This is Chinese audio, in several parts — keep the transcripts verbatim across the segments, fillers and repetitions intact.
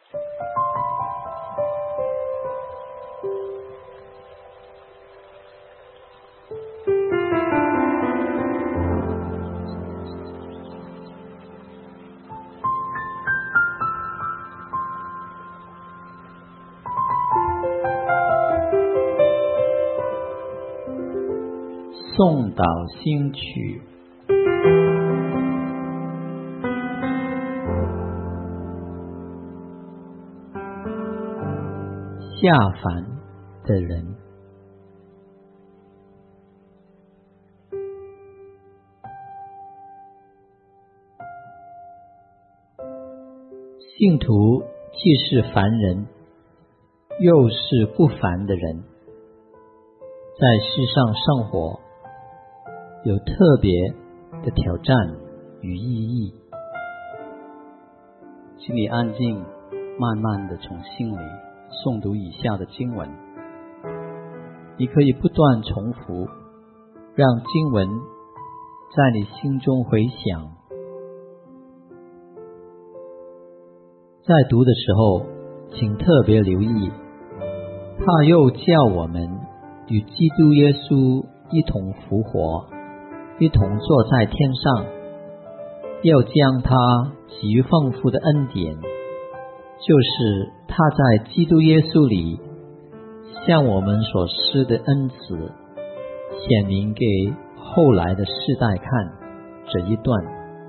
颂导新曲。下凡的人，信徒既是凡人，又是不凡的人，在世上生活有特别的挑战与意义。请你安静，慢慢的从心里诵读以下的经文，你可以不断重复，让经文在你心中回响。在读的时候，请特别留意，他又叫我们与基督耶稣一同复活，一同坐在天上，要将他给予丰富的恩典，就是他在基督耶稣里向我们所施的恩慈，显明给后来的世代看。这一段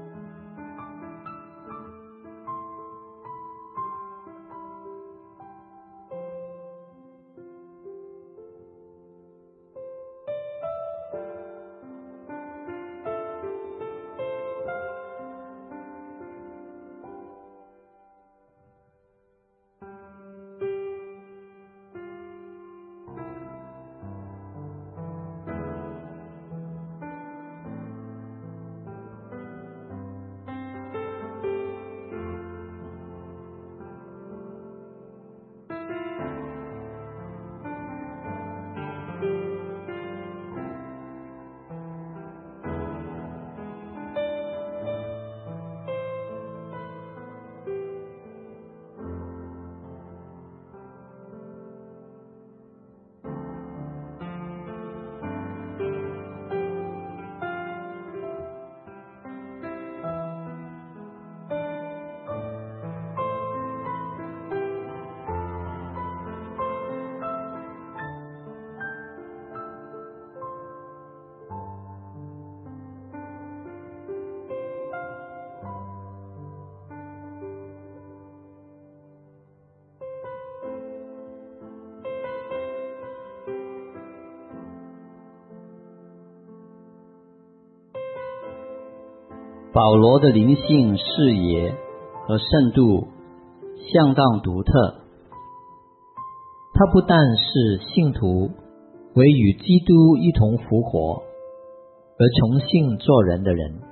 保罗的灵性视野和深度相当独特，他不但是信徒为与基督一同复活而重新做人的人，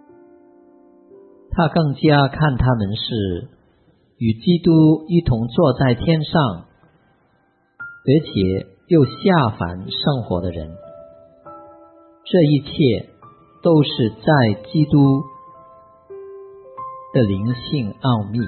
他更加看他们是与基督一同坐在天上，而且又下凡生活的人。这一切都是在基督的灵性奥秘。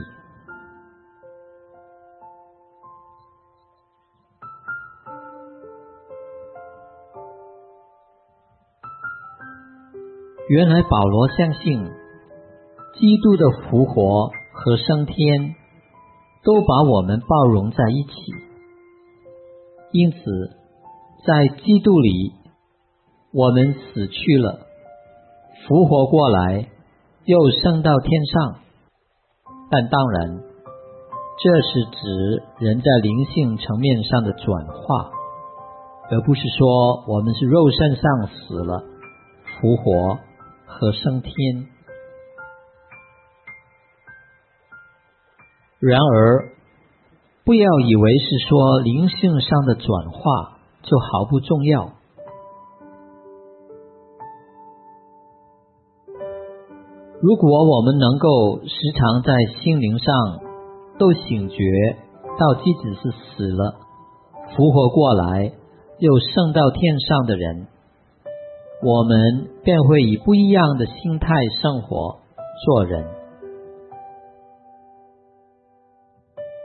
原来保罗相信基督的复活和升天都把我们包容在一起，因此在基督里我们死去了，复活过来，又升到天上。但当然，这是指人在灵性层面上的转化，而不是说我们是肉身上死了，复活和升天。然而，不要以为是说灵性上的转化就毫不重要。如果我们能够时常在心灵上都醒觉到即使是死了，复活过来，又升到天上的人，我们便会以不一样的心态生活做人。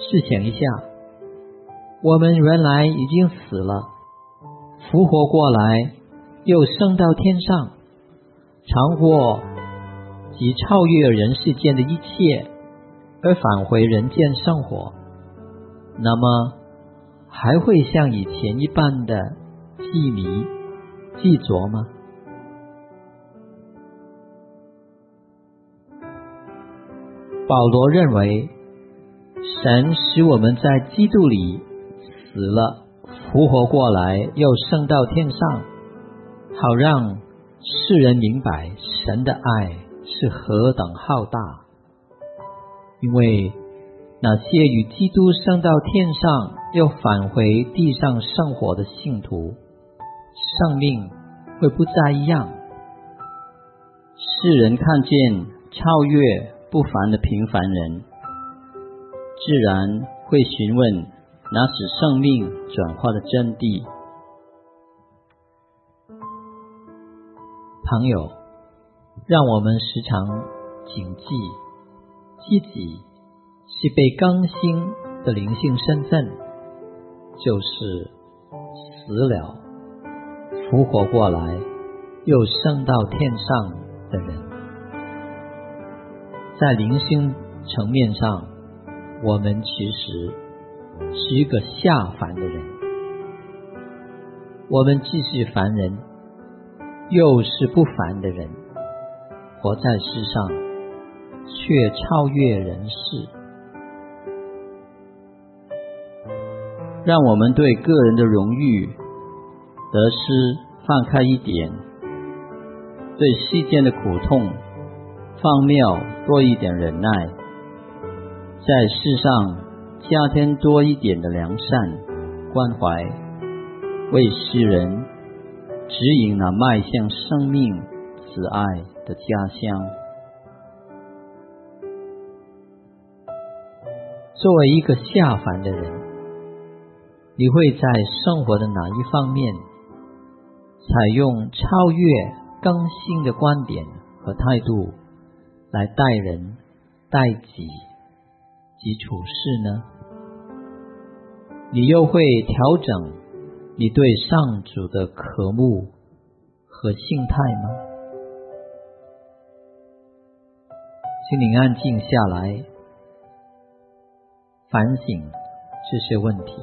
试想一下，我们原来已经死了，复活过来，又升到天上，尝过及超越人世间的一切，而返回人间生活，那么还会像以前一般的记迷记着吗？保罗认为，神使我们在基督里死了，复活过来，又升到天上，好让世人明白神的爱是何等浩大。因为那些与基督升到天上又返回地上生活的信徒，生命会不再一样。 世人看见超越不凡的平凡人，自然会询问那使生命转化的真谛。 朋友，让我们时常谨记，自己是被更新的灵性身份，就是死了复活过来又升到天上的人。在灵性层面上，我们其实是一个下凡的人，我们既是凡人，又是不凡的人，活在世上却超越人世。 让我们对个人的荣誉得失放开一点，对世间的苦痛放妙多一点忍耐，在世上加添多一点的良善关怀，为世人指引那迈向生命慈爱的家乡。 作为一个下凡的人，你会在生活的哪一方面采用超越更新的观点和态度来待人待己及处事呢？你又会调整你对上主的渴慕和心态吗？请你安静下来，反省这些问题。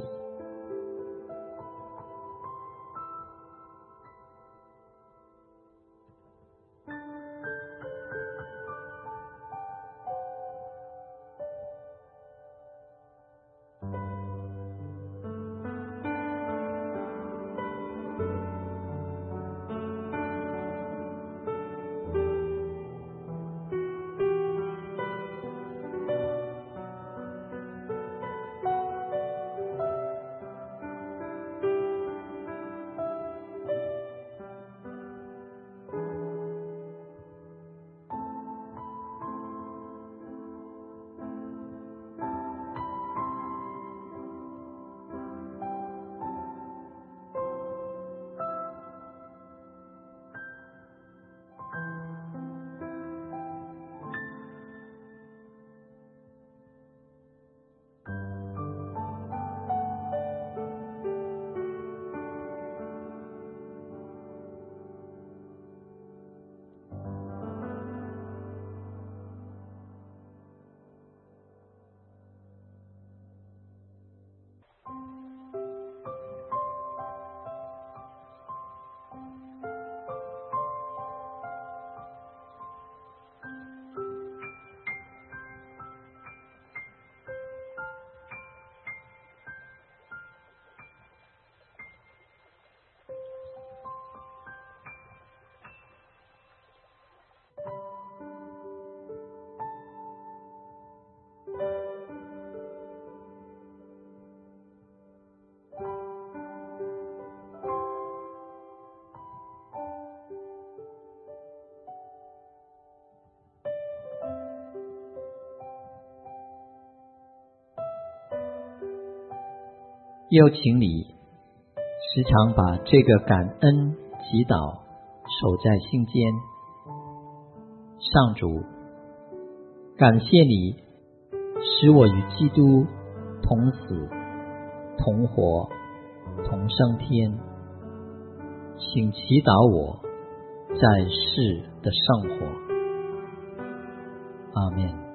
邀请你时常把这个感恩祈祷守在心间。上主，感谢你使我与基督同死同活同升天，请祈祷我在世的生活。阿们。